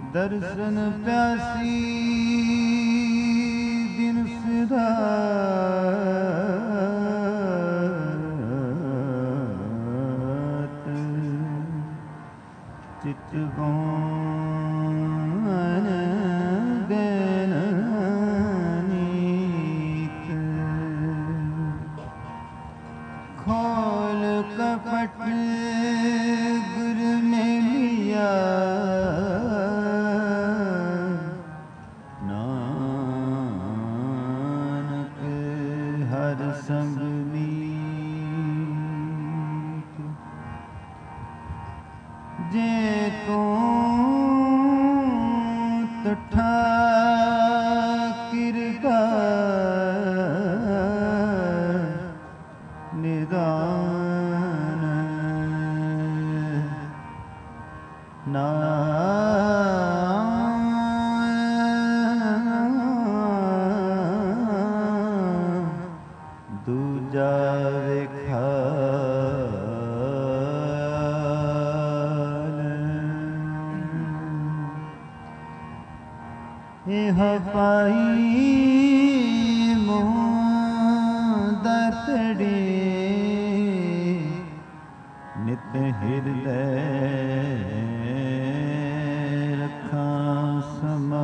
दर्शन प्यासी दिन फिदा चितवन देन नीत खोल कपट गुर में लिया नानक हर संग मीत जे को तठा किरका निदान दूजा विखाल यह पाई मोदतड़े नित हृदय रखा समा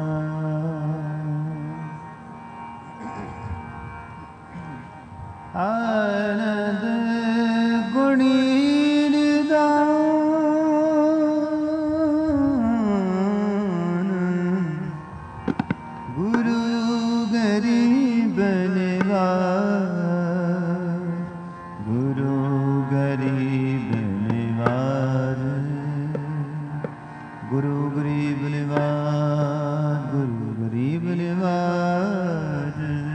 आनंद गुणी निदान गुरु गरीब निवार गुरु गरीब निवार गुरु गरीब निवार गुरु गरीब निवार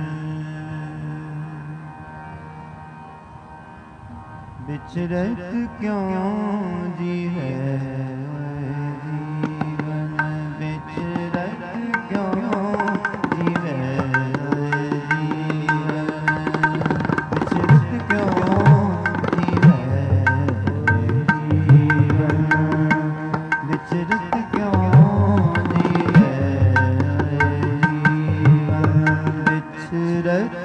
बिछड़त क्यों जी है जीवन बिछड़त क्यों जी है जीवन बिछड़त क्यों जी है जीवन बिछड़त क्यों जी है जीवन बिछड़त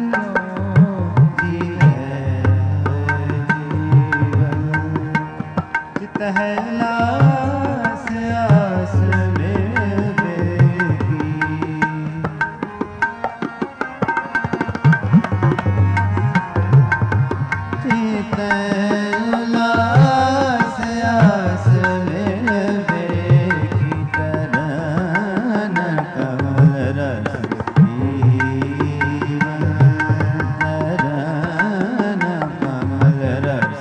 लास आस में बेगी चित लास आस में बेगी तरन कमल रस पीवन तरन कमल रस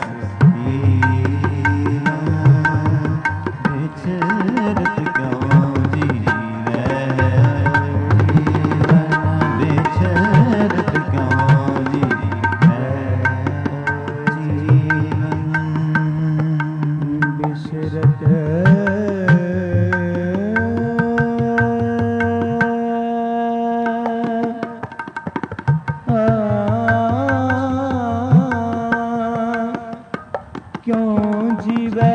बिछड़त क्यों जी है बिछड़त क्यों जी है जीवन बिछड़त क्यों जीवे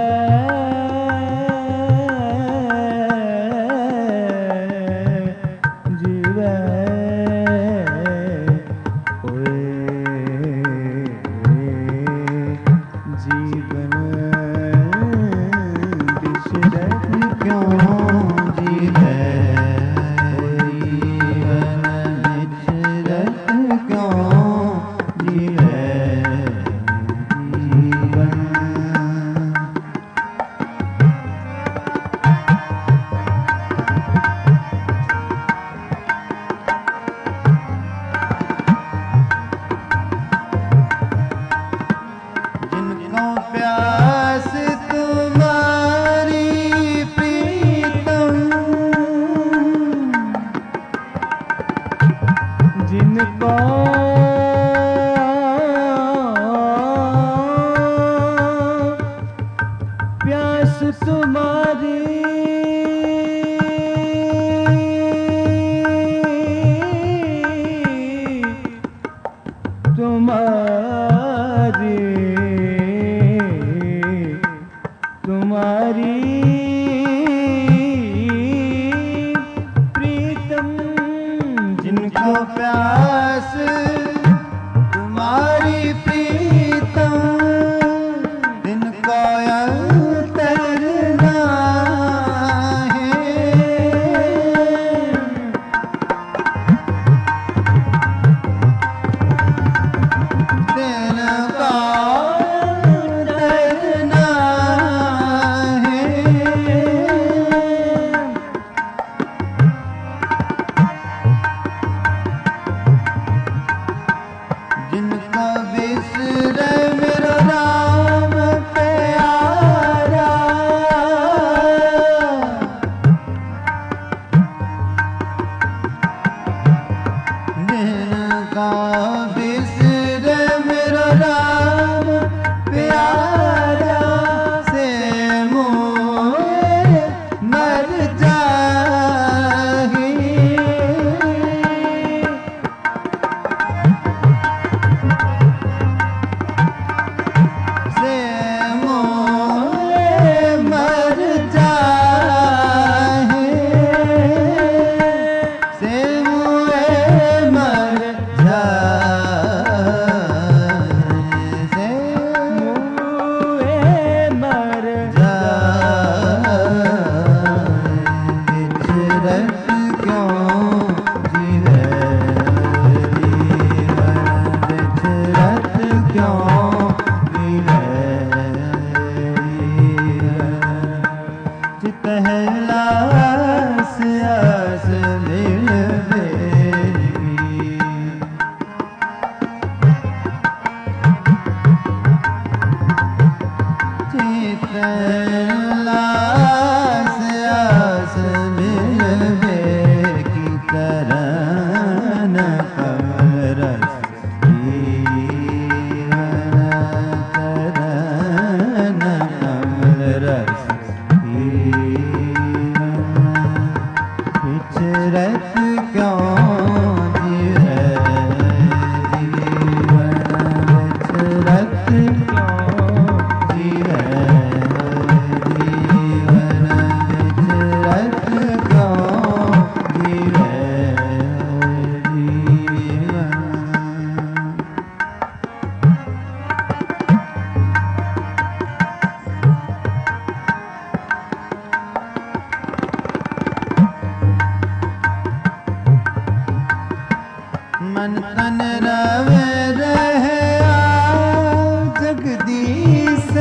तुम्हारी मन तन रवे रहे जगदीश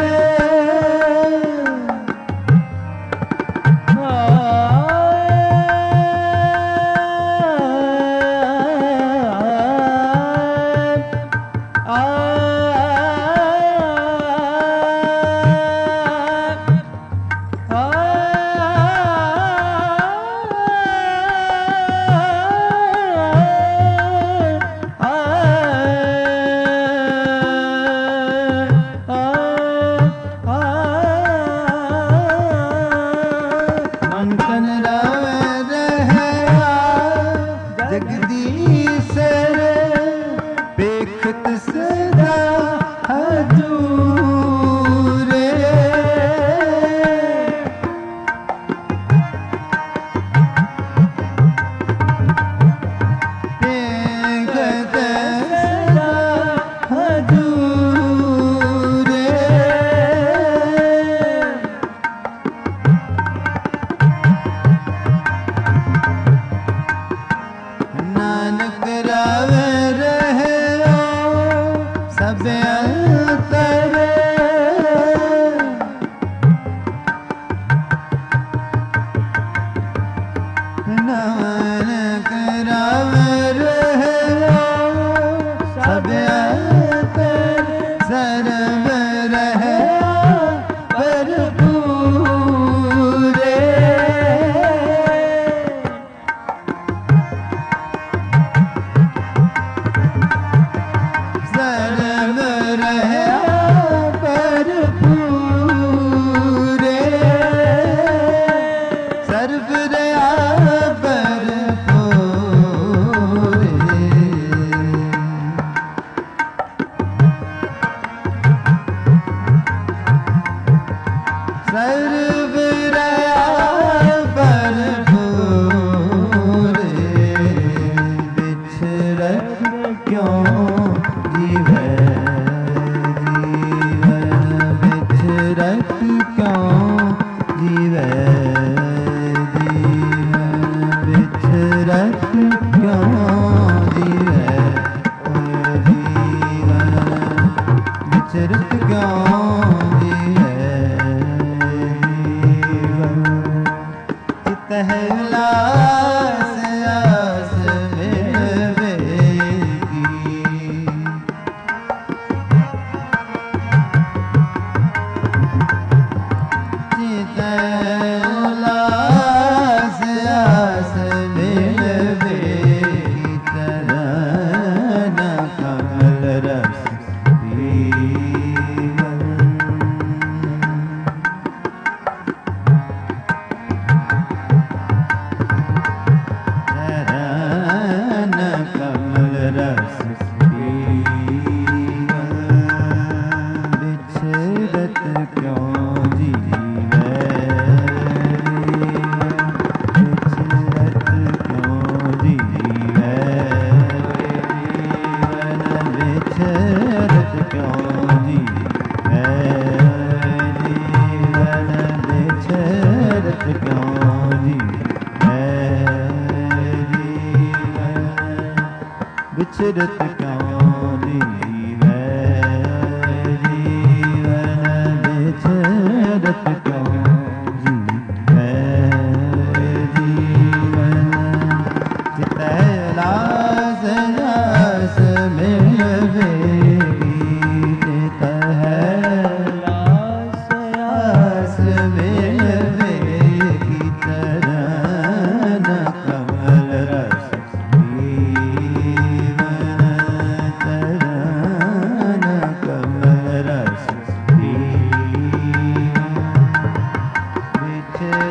विचरत क्यों जीवन विचरत क्यों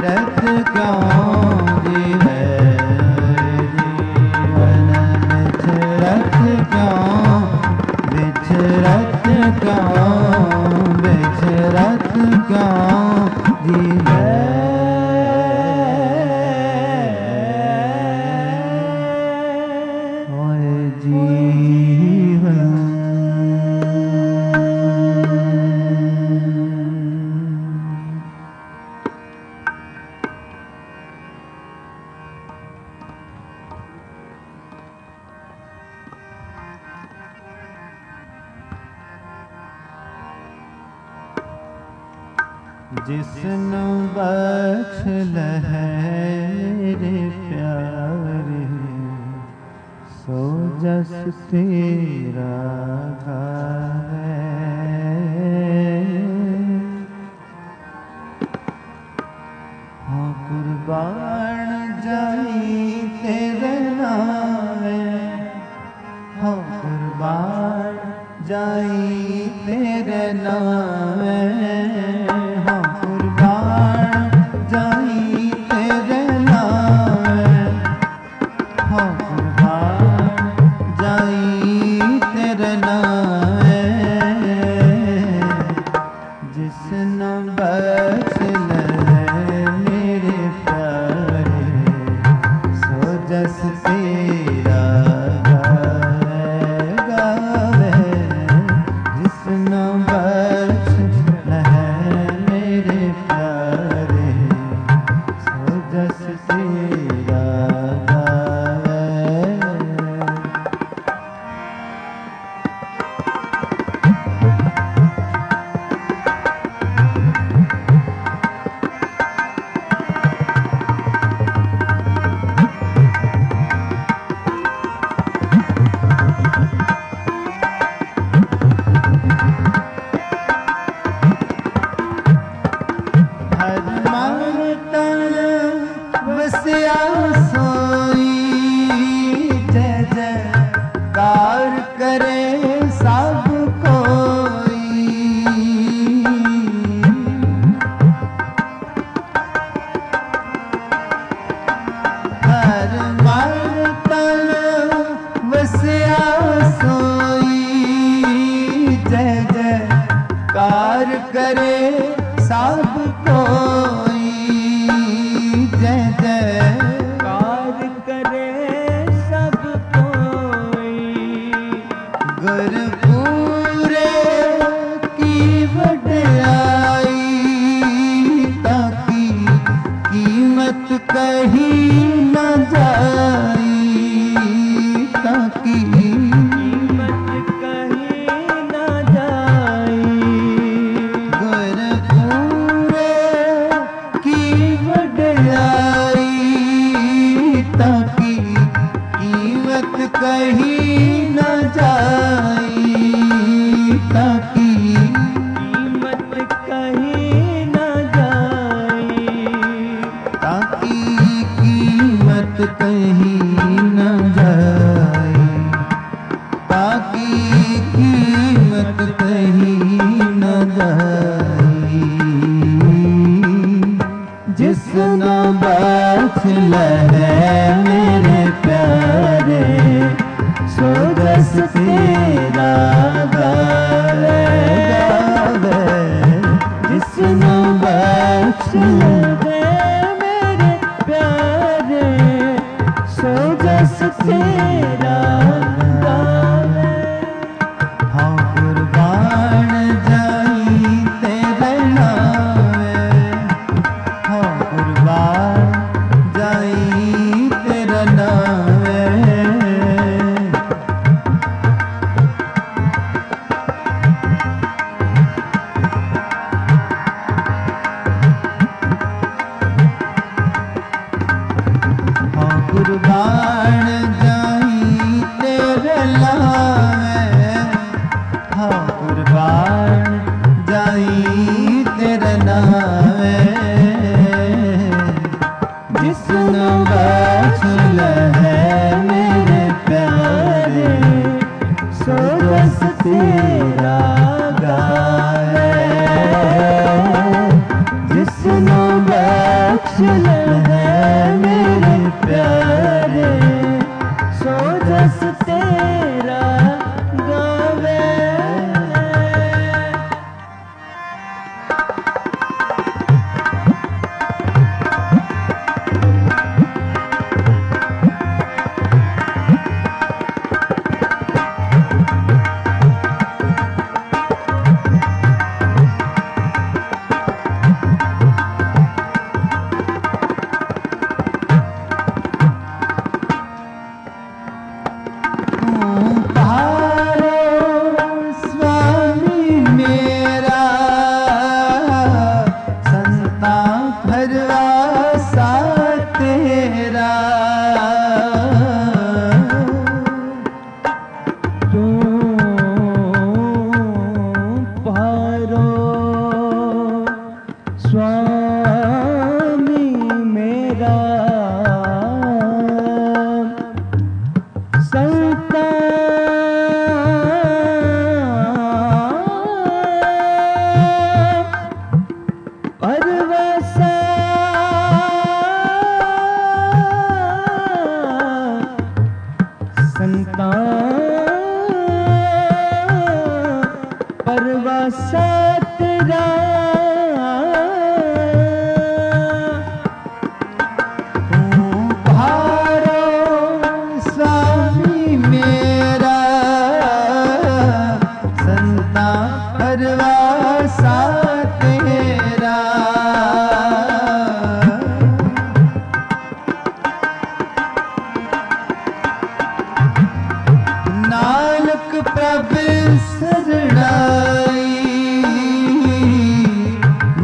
बिछड़त क्यों जीवे जीवन बिछड़त क्यों बिछड़त क्यों बिछड़त क्यों जीवे जिसनु बख्श लहरे प्यारे सो जस तेरा है। हाँ कुर्बान जाई तेरे नामे हाँ कुर्बान जाई तेरे नामे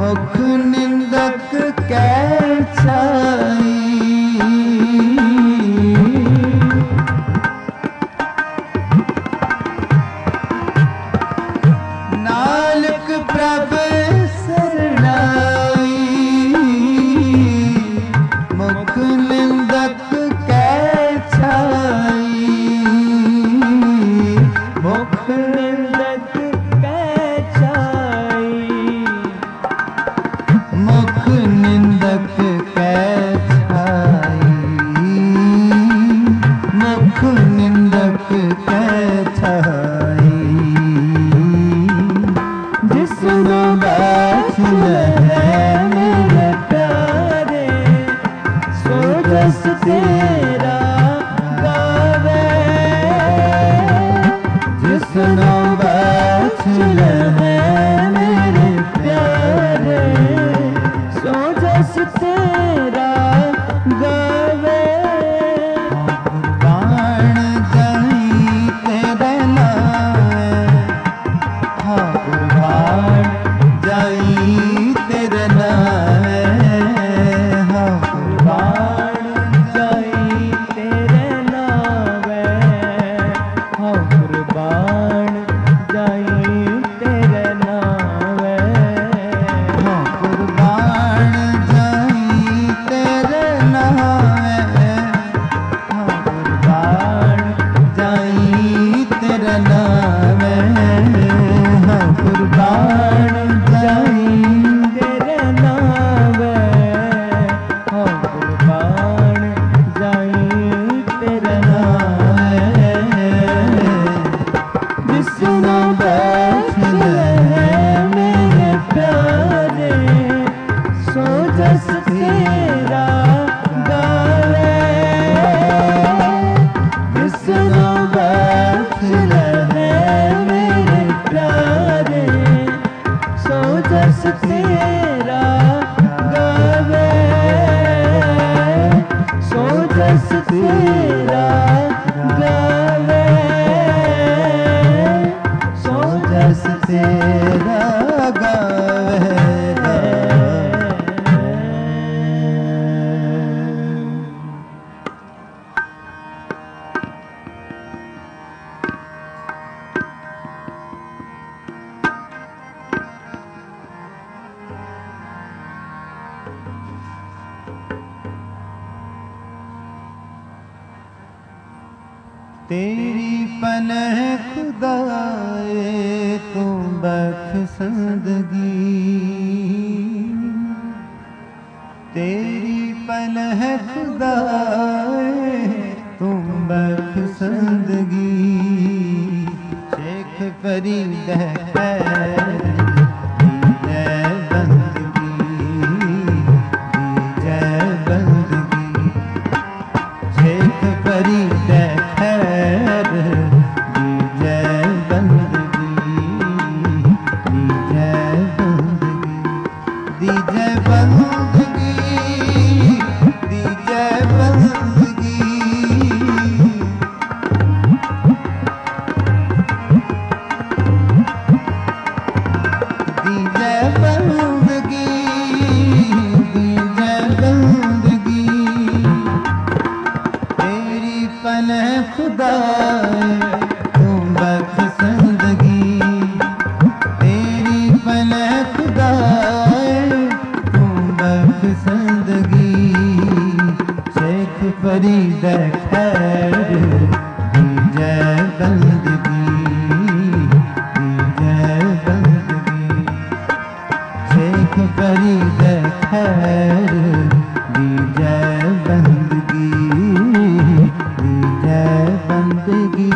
मुख निंदक कै छाई। नानक प्रभ सरनाई। मुख निंदक कै छाई। मुख निंदक कै छाई। मुख निंदक कै छाई। मुख निंदक कै छाई। जिसनो बैठ है मेरे प्यारे, सो जस तेरा गावे। जिसनो बैठ है मेरे प्यारे, सो जस तेरा गावे। कुर्बान जाई तेरे नाम, हाँ कुर्बान जाई तेरे नाम। हाँ कुर्बान जाई तेरे नाम। हाँ कुर्बान जाई तेरे नाम। हाँ कुर्बान जाई तेरे नाम। हाँ कुर्बान जाई तेरे नाम। हाँ कुर्बान जाई तेरे नाम। हाँ कुर्बान जाई तेरे नाम। जिसनो बैठ है मेरे प्यारे, सो जस तेरा गावे। जिसनो बैठ है मेरे प्यारे, सो जस तेरा गावे। सो जस तेरा गावे। सो जस तेरा गावे। तेरी पनाह खुदाए तू बख्श जिंदगी। तेरी पनाह खुदाए तू बख्श जिंदगी। शेख फरीद है खैर दी जय बंदगी। दी जय बंदगी। शेख फरीद है खैर दी जय बंदगी। दी जय बंदगी। दी जय बंदगी। दी जय बंदगी। दी जय बंदगी। दी जय बंदगी। तेरी पनाह खुदाए तू बख्श जिंदगी। तेरी पनाह खुदाए तू बख्श जिंदगी। शेख फरीद है खैर दी जय बंदगी। दी जय बंदगी। शेख फरीद है खैर दी जय बंदगी। दी जय बंदगी।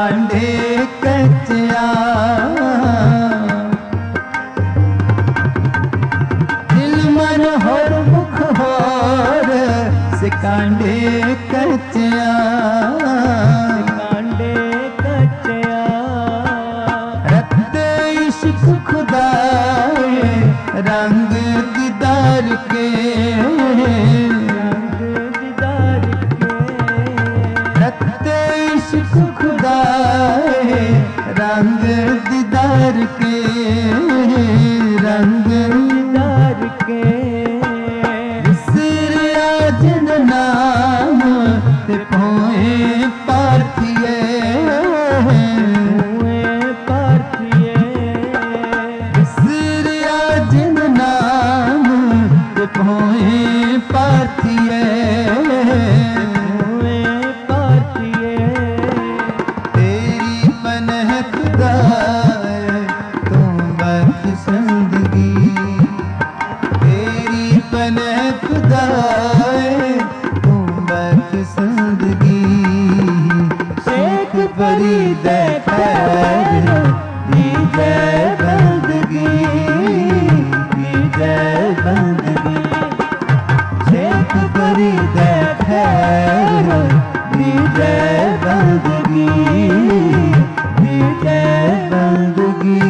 कांढे कचया दिल मन होर मुख होर से कांढे कचया रंग दीदार के रखते इश्क खुदा रंग दीदार के रंग दीदार के सिर आजन नाम ते पोए पार्थिए पोए पार्थिए तेरी पनह खुदा तू बख्श जिंदगी तेरी पनह खुदा तू बख्श जिंदगी शेख फरीद खैर दी जय बंदगी दी जय बंदगी फरीद खैर दी जय बंदगी दी जय बंदगी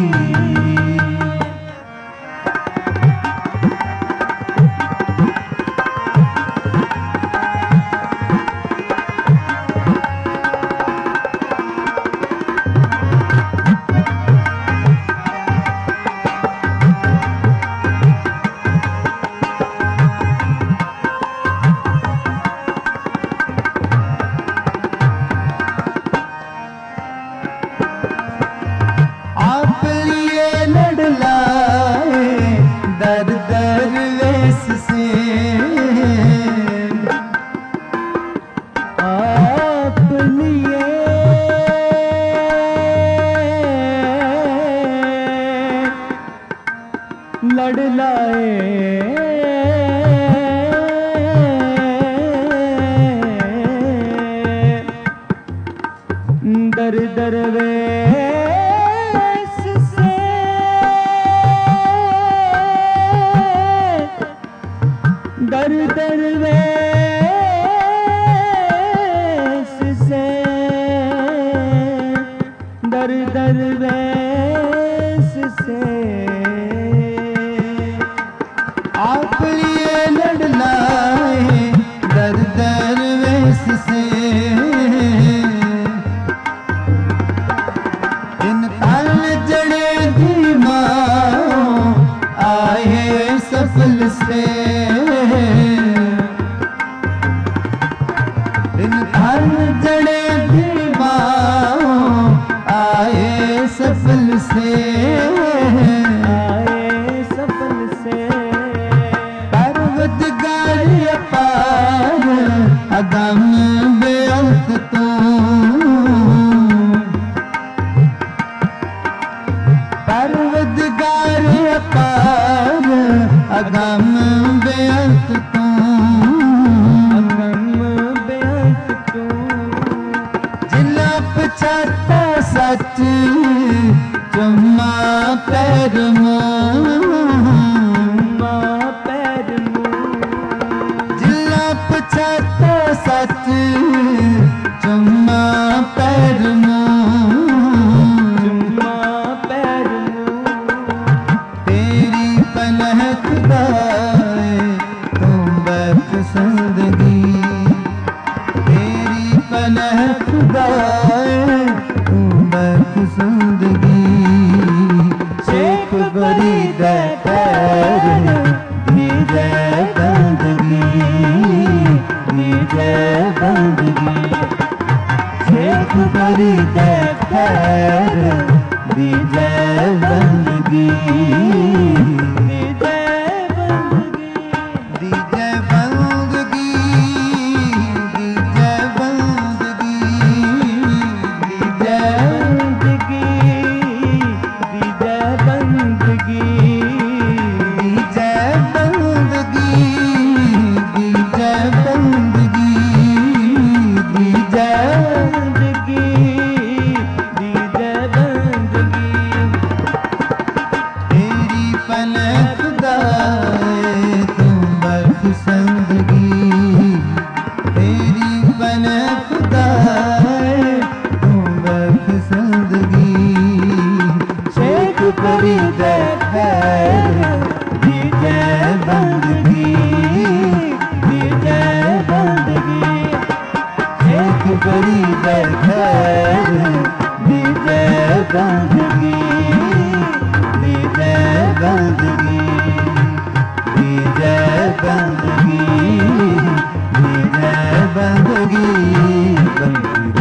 लड़ लाए दर दरवेश से दर दरवेश से दर दरवेश से आप लिए लड़ लाए दर दरवेश से इन तल जड़े धीमाओं आए सफल से इन तल जड़े धीमाओं आए सफल से अगम बेअंत तू परवदगार अपार अगम बेअंत तू अगम बेअंत तू जिला पछाता सच चुम्मा पैर पछाता सच चुम्मा पैर तेरी पनह खुदा तू बख्श जिंदगी तेरी पनह खुदा तू बख्श जिंदगी शेख फरीद खैर दी जय बंदगी दी जय बंदगी शेख फरीद खैर दी जय बंदगी दी जय बंदगी दी जय बंदगी दी जय बंदगी दी जय बंदगी दी जय बंदगी दी जय बंदगी दी जय बंदगी दीजै खैर दीजै बंदगी दीजै बंदगी दीजै बंदगी दीजै बंदगी बंदगी।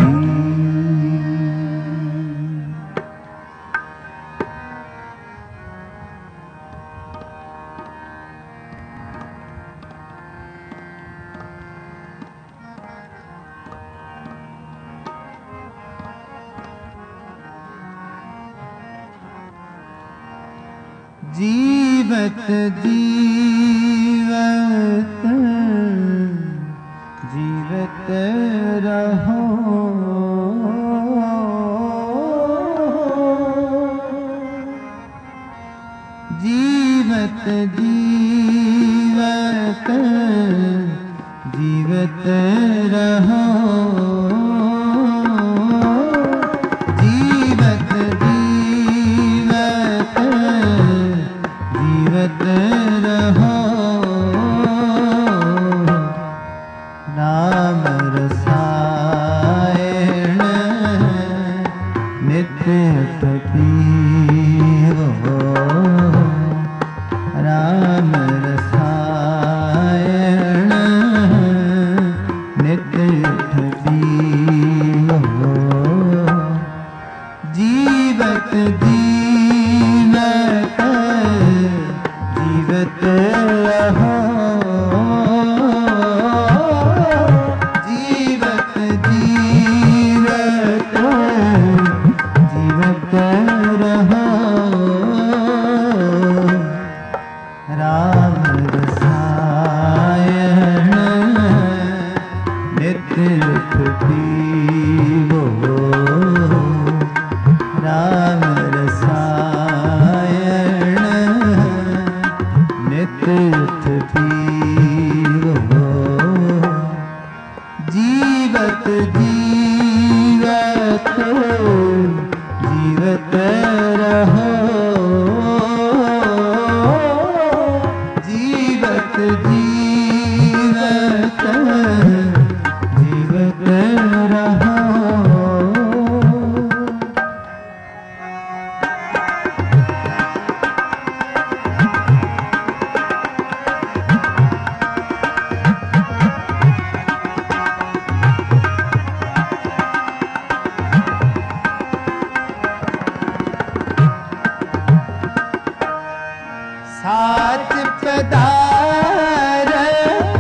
जीवत जीवत जीवत रहो जीवत जीवत जीवत रहो जीवत जीवत जीवत रहो नाम रसायन नित्य पीवो राम रसायन नित्य पीवो जीवत जीवत जीवत रहो जीवत जीवत जीवत रहो राम रसायन नित्य पीवो राम रसायन तीर्थ पीवो जीवत जीवत जीवत रहो जीवत जीवत जीवत रहो। साच पदारथ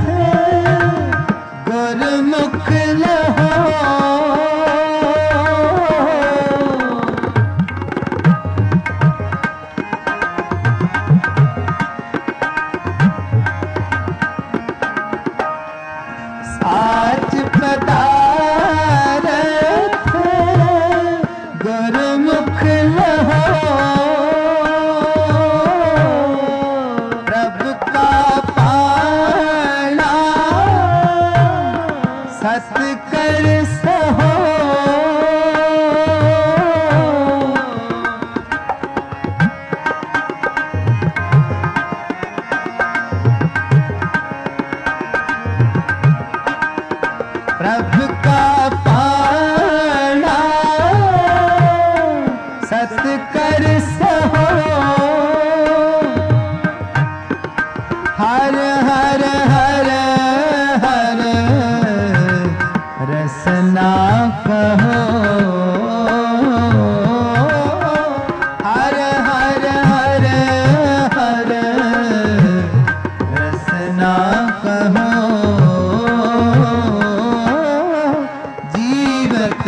गुरमुख लहो साच पदारथ गुरमुख लहो सत्कर सहो प्रभु का पाना सत्कर सहो हर हर हर हर रसना कहो हर हर हर हर रसना कहो जीवत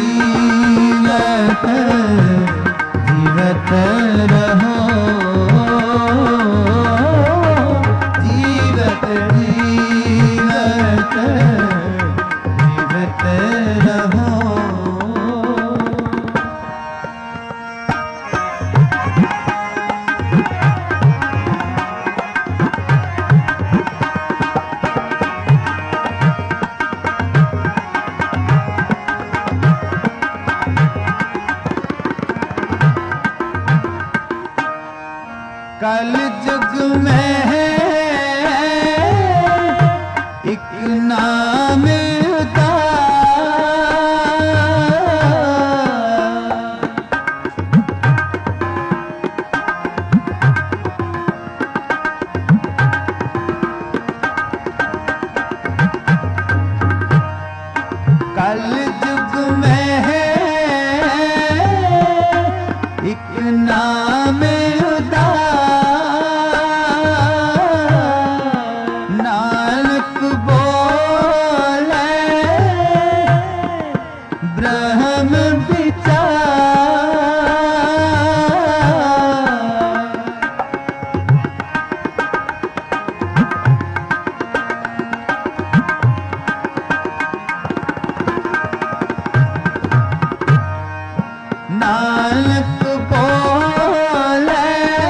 जीवत जीवत रहो जीवत जीवत जीवत रहो। कल जुग में है एक नाम उदार ब्रह्म विचार नानक बोले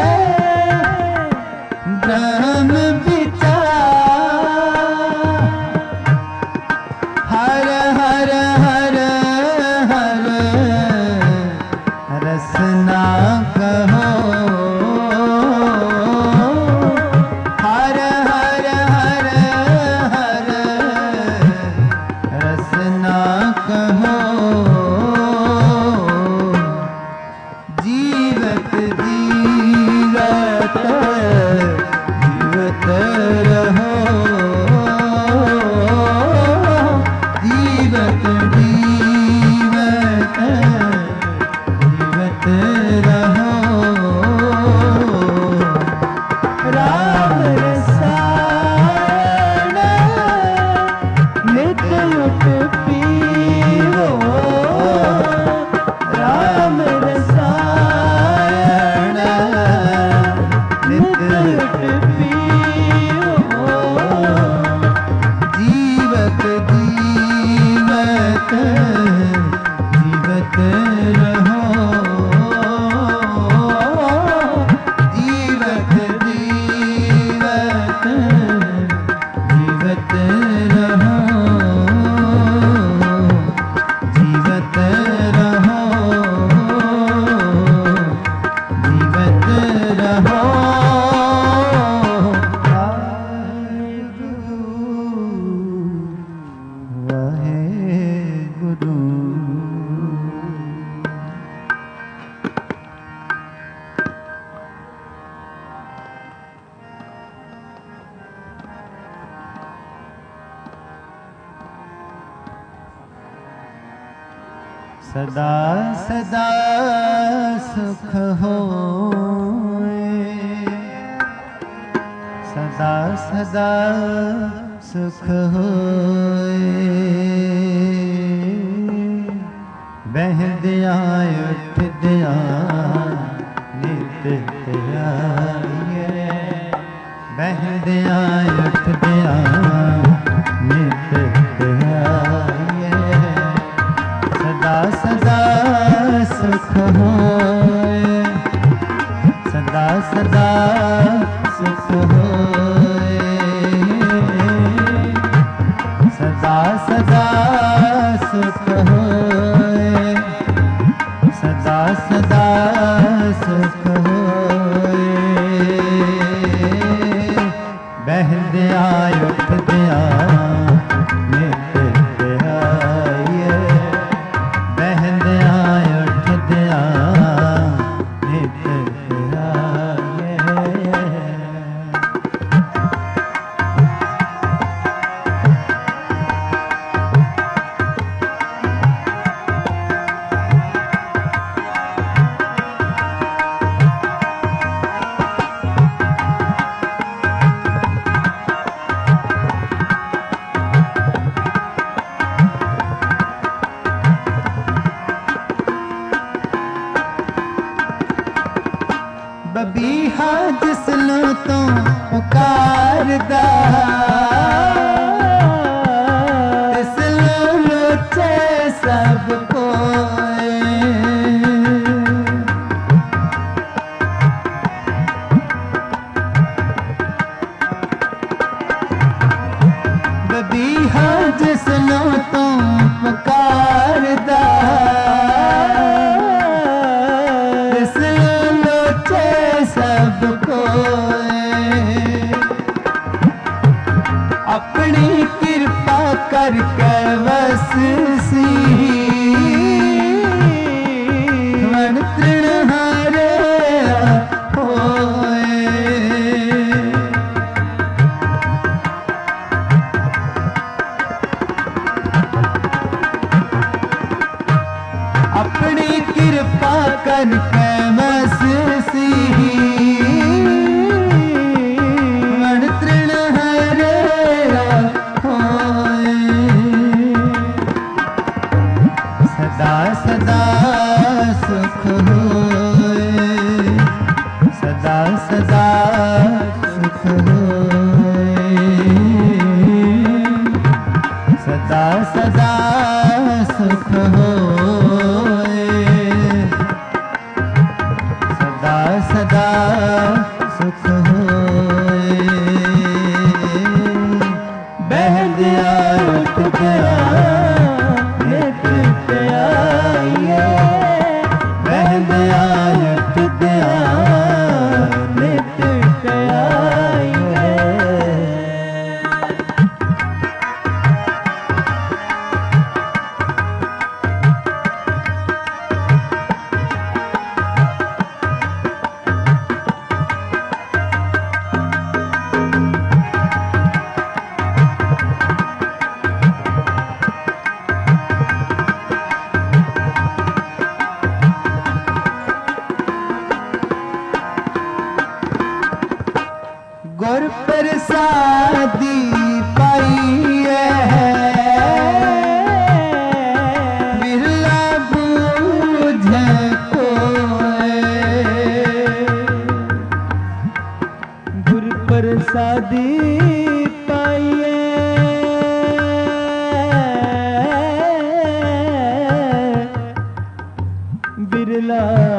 ब्रह्म विचार हर हर हर हर रसना कहो हर हर हर हर रसना कहो जीवत जीवत जीवत रहो जीवत जीवत जीवत रहो राम रसायन नित उठ पीओ राम रसायन नित उठ पीओ जीवत जीवत जीवत रहो जीवत जीवत जीवत रहो जीवत रहो जीवत रहो वाहेगुरु सदा सदा सुख होए सदा सदा सुख होए बह दिया उठ दिया नित त्यागे बह दिया उठ दिया नित त्यागे सदा सदा सुख होए सदा सदा सुख होए सदा सदा सुख होए सदा सदा सुख होए बह दिया उठ दिया नित त्यागे बह दिया उठ दिया नित त्यागे बबीहा जिसनु तो पुकारदा तिसनु लोचे सब कोए बबीहा जिसनु तो पुकारदा सबको अपनी कृपा करके बस सी मन तृणहारे होए अपनी कृपा करके बस सी सदा सदा सुख होए, सदा सदा सुख होए, सदा सदा सुख होए, सदा सदा सुख होए। बह गया उठ गया नित प्याइए, बह गया उठ गया नित प्याइए। गुर प्रसादी पाइए, बिरला बूझे कोय। गुर प्रसादी पाइए, बिरला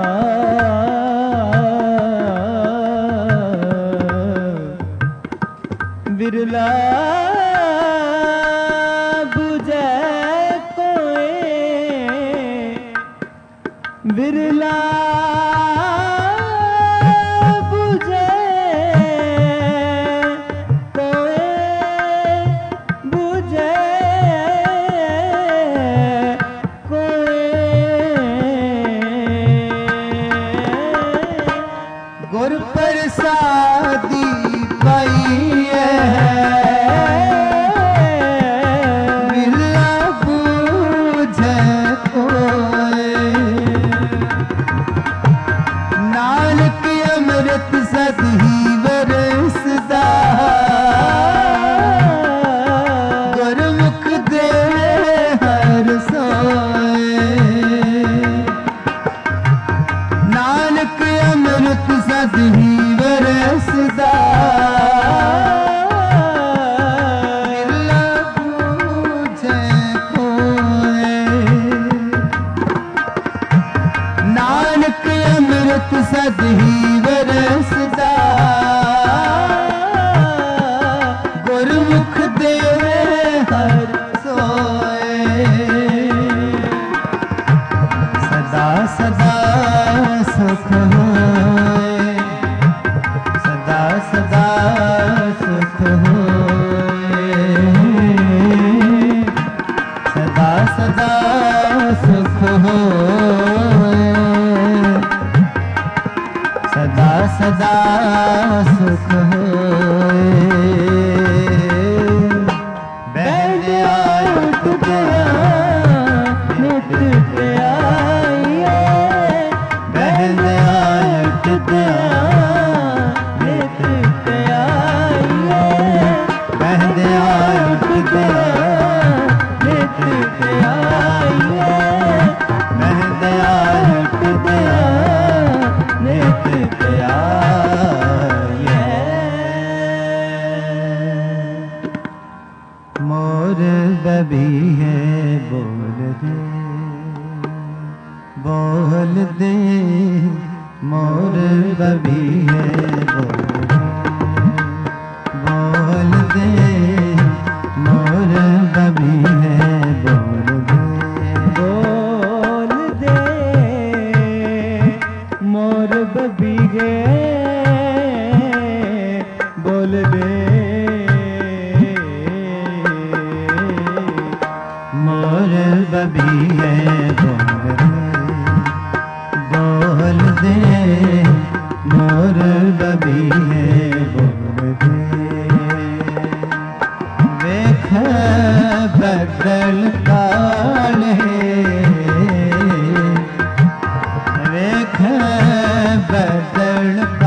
बिरला बुझे कोय, बिरला बुझे कोय, बुझे कोय। गुर प्रसादी पाइए, बिरला बूझे कोय। नानक अमृत सदही बरसदा, गुरमुख दे हर सोए। नानक अमृत सदही बरसदा, बिरला बूझे कोय। नानक अमृत सदही बरसदा, गुरमुख दे हर सोए। सदा सदा सुख होए, सदा सदा सुख होए, सदा सदा सुख होए, सदा सदा सुख होए। बह गया उठ गया नित प्याइए, बह गया उठ गया नित प्याइए, बह गया उठ गया नित प्याइए, बह गया उठ गया नित प्याइए। मोर बबी है बोल दे, बोल दे, मोर बबी है बोल दे, मोर बबी है बोल दे, मोर बबी है बोल दे, मोर बबी है बोल दे, मोर बबी है बोल दे। देख बदल काले, देख बदल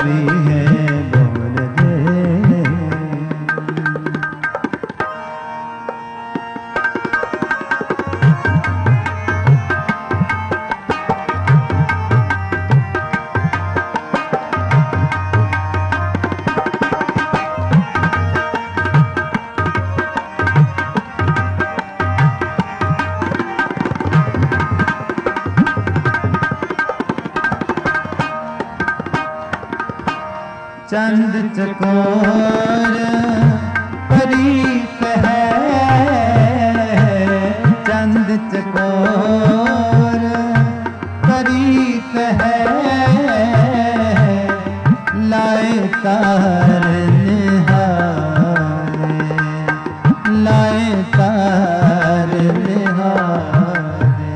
बबी है बोल दे। चंद चकोर परीत है, चंद चकोर परीत है, लाए तार निहारे, लाए तार निहारे।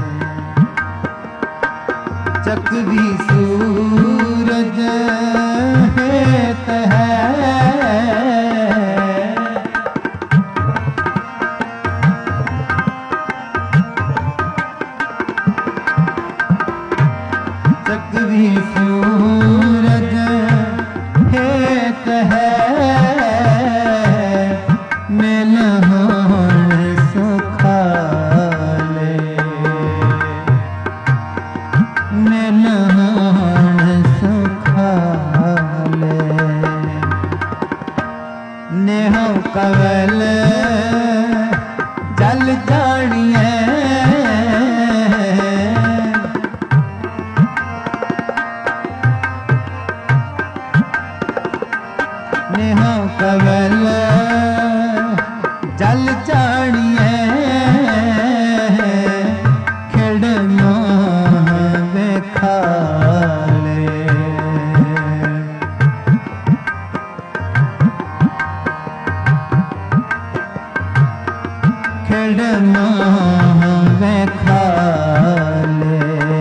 चकवी सूरज हेत है, चकवी सूरज हेत है, मिल होण सुखाले, मिल होण सुखाले। नेहो कवल जल जानिए, नेहो कवल जल जानिए, खिड़नो बेखाले। खिड़नो बेखाले,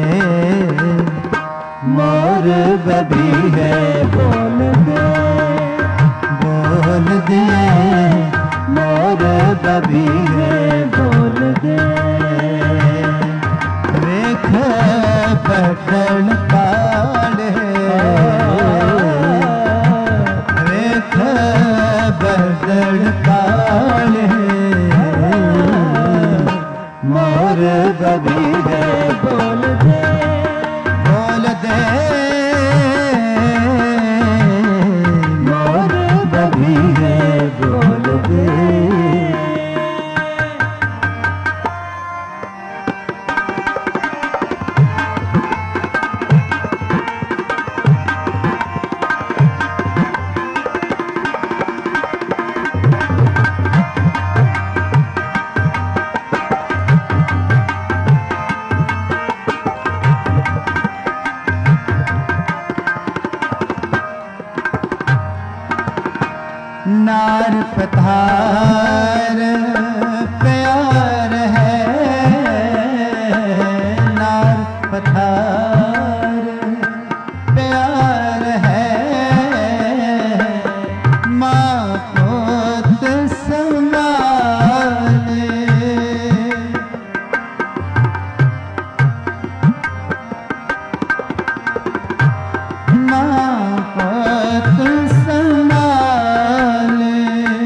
मोर बबी है बोल दे, बोल दे, मोर बबी है बोल दे। वेख बदन काले, वेख बदन काले, मोर बबी है बोल दे, बोल दे, मोर बबी है बोल दे। नार पधार प्यार है, नार पधार प्यार है, माँ पोत संभाले, माँ पोत संभाले।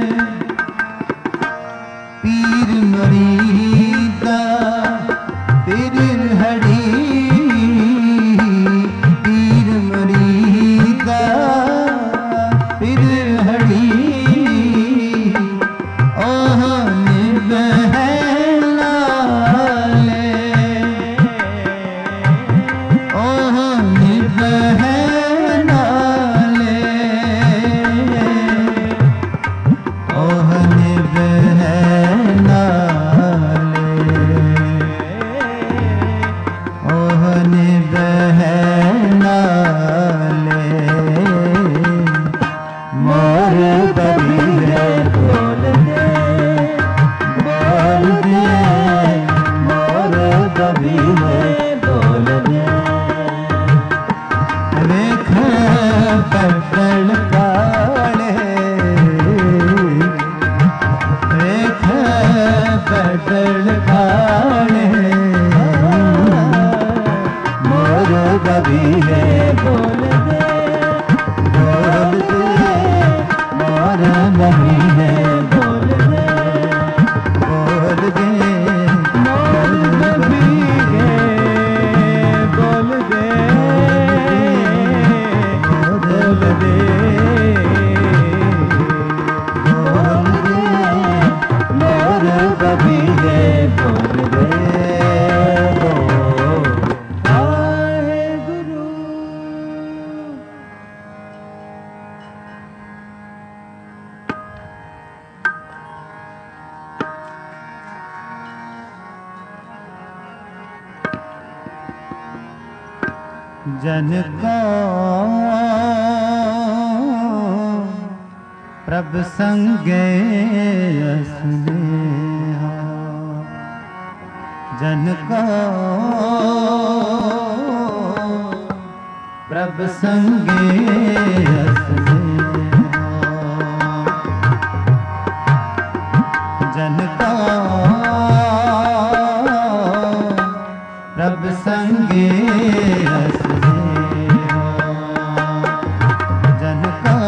पीर मुरीदा पीर हड़ी, पीर मुरीदा पीर हड़ी, ओह निभ है लाले, ओह निभ है नाले, ओह निभ है नाले, ओह निभ है नाले। मोर बबी है बोल दे, बोल दे, मोर बबी है बोल दे। वेख बदन काले, वेख बदन काले, मोर बबी है बोल दे, जन को प्रभ संगे स्नेहा, जन को प्रभ संगे स्नेहा, जन को प्रभ संगे स्नेहा, जन को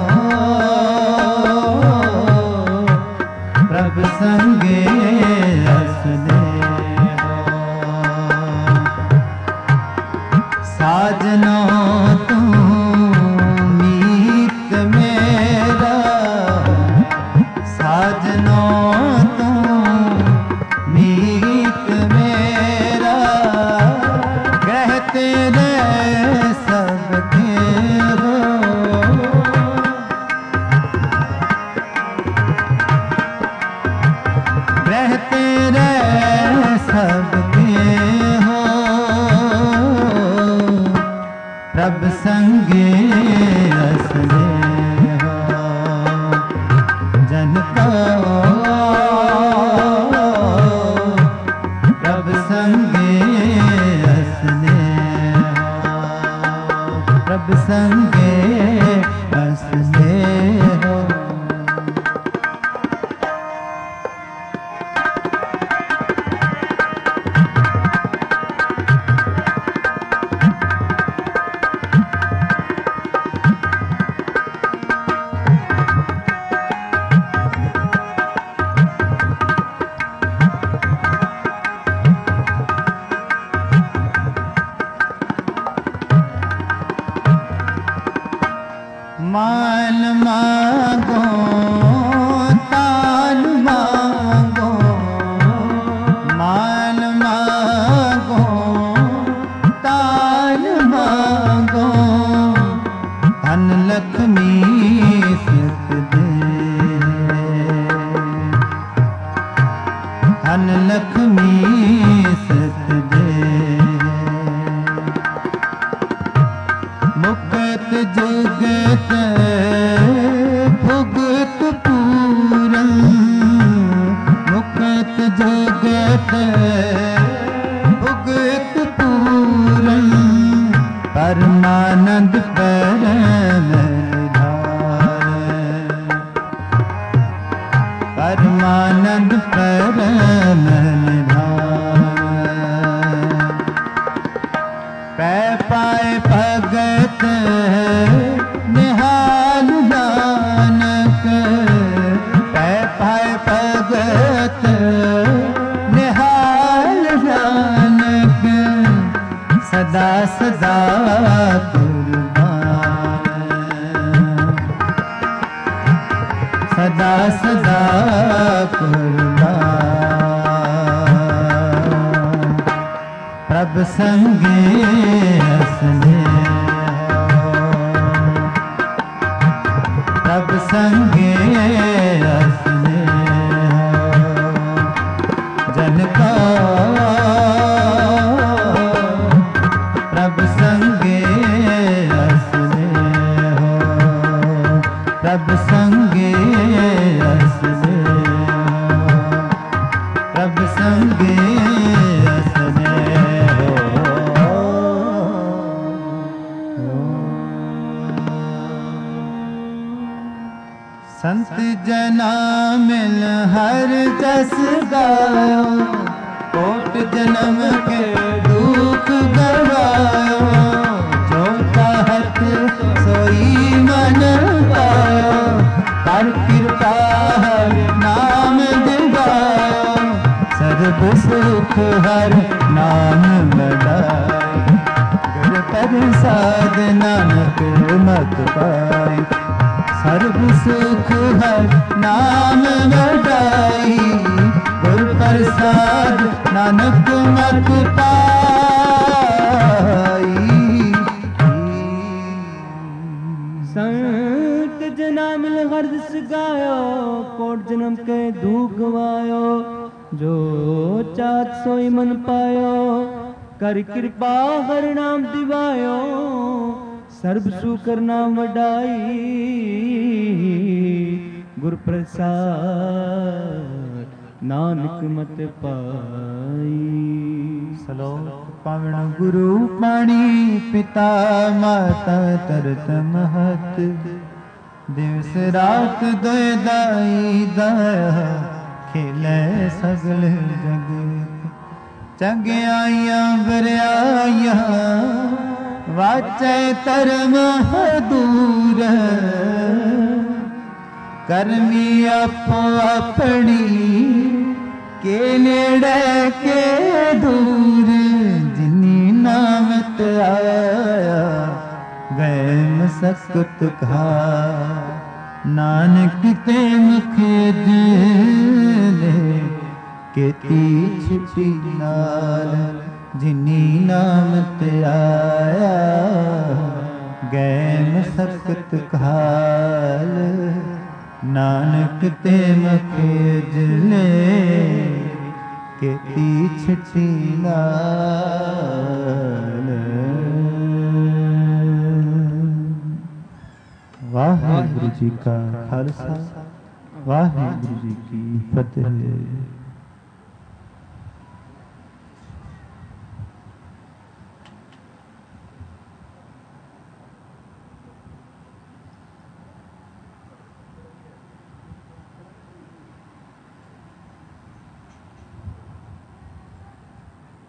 प्रभ संगे स्नेहा। साजना तू मीत मेरा, साजना तू मीत मेरा, ग्रह तेरे सबके हो, ग्रह तेरे सबके हो, प्रभ संगे स्नेहा, जन को प्रभ संगे स्नेहा, प्रभ संगे स्नेहा। मान मांगो तान मांगो, मान मांगो तान मांगो, धन लक्ष्मी सुख दे, धन लक्ष्मी सुख दे, मुक्त जुगत भुगत पूरन, मुक्त जुगत भुगत पूरन, परमानंद परम निधान, परमानंद परम निधान। पै पाए भगत निहाल नानक, पै पाए भगत निहाल नानक, सदा सदा कुर्बान, सदा सदा कुर्बान, प्रभ संगे स्नेहा, प्रभ संगे स्नेहा, जन को प्रभ संगे स्नेहा, प्रभ संगे स्नेहा, प्रभ संगे संत जना मिल हर जस गायो, कोट जन्म के दुख गवायो, जो चाहत सोई मन पायो, कर कृपा हर नाम दिवायो, सर्व सुख हर नाम बढ़ाए, गुर प्रसाद नानक मत पाए, सर्व सुख हर नाम बढ़ाई, गुर प्रसाद नानक मत पाई। संत जना मिल हर जस गायो, कोट जन्म के दुख गवायो, जो चाहत सोई मन पायो, कर कृपा हर नाम दिवायो सर्ब सुकर नाम वडाई गुर प्रसाद नानक मत पाई। सलोक पावण गुरु पाणी पिता माता तरत महत दिवस रात दोय दाई दया खेले सगल जगत चंगियाइयां बरियाइयां वाचे धर्म दूर करमी आपो अपनी के नेड़े के दूर जिनी नामत आया गए मसकत खा नानक ते मुख दिले केती छिपी नाल जिनी नामत आया गए मसकत खाल नानक ते मुख दिले केती छिपी नाल। वाहिगुरु जी का खालसा वाहिगुरु जी की फतेह।